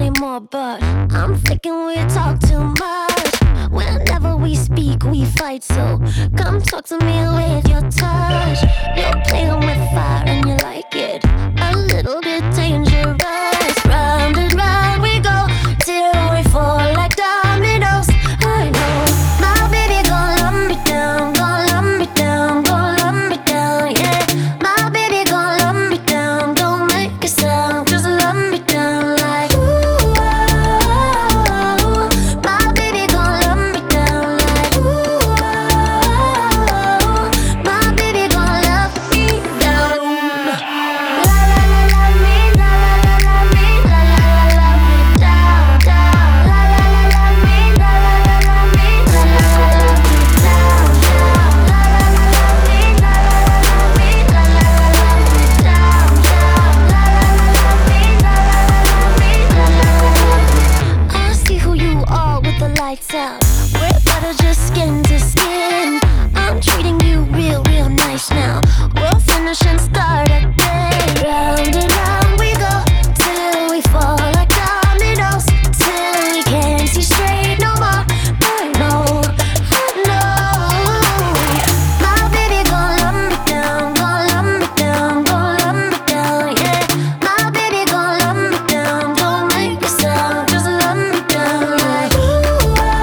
anymore, but I'm thinking we talk too much. Whenever we speak, we fight, so come talk to me with your touch. You're playing with fire and you like it, a little bit dangerous. Round and round we go till we fall like dominoes. I know my baby gon' love me down, gon' love me down, gon' love me down, yeah. My baby gon' love me down, don't make a sound, just love me down like ooh, oh. My baby gon' love me down like ooh, oh. My baby gon' love me down. La la la la me, la la la la me, la la la la me down, down. La la la la me, la la la la me, la la la la me down, down. La la la la me, la la la la me, la la la la me down, down. La la la la me, la la la la me, la la la la me. I see who you are with the lights out. We're better just skin to skin. I'm treating you real, real nice now. We'll finish and start again. Round and round we go till we fall like dominoes, till we can't see straight no more. I know, I know. My baby gon' love me down, gon' love me down, gon' love me down, yeah. My baby gon' love me down, don't make a sound, just love me down like ooh, oh.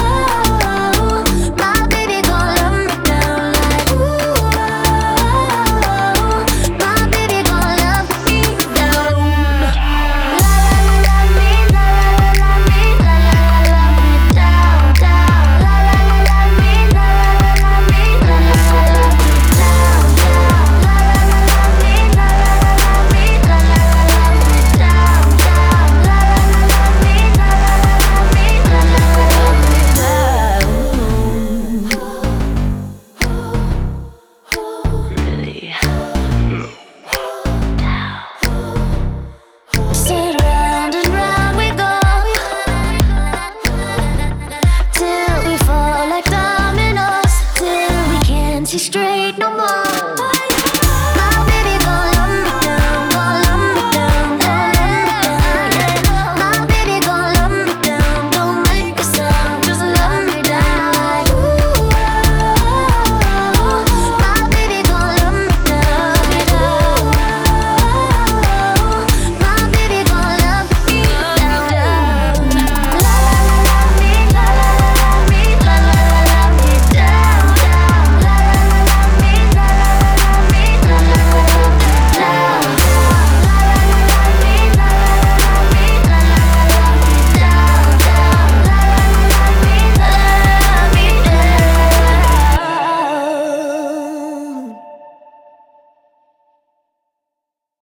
My baby gon' love me down like ooh, oh. My baby gon' love me down. La la la me, la la la me, la la la me down, down. La la la me, la la la me, la la la me down, down. La la la me, la la la me, la la la me down, down. La la la me, la la la me, la la la me down. Sit round and round we go till we fall like dominoes, till we can't see straight no more.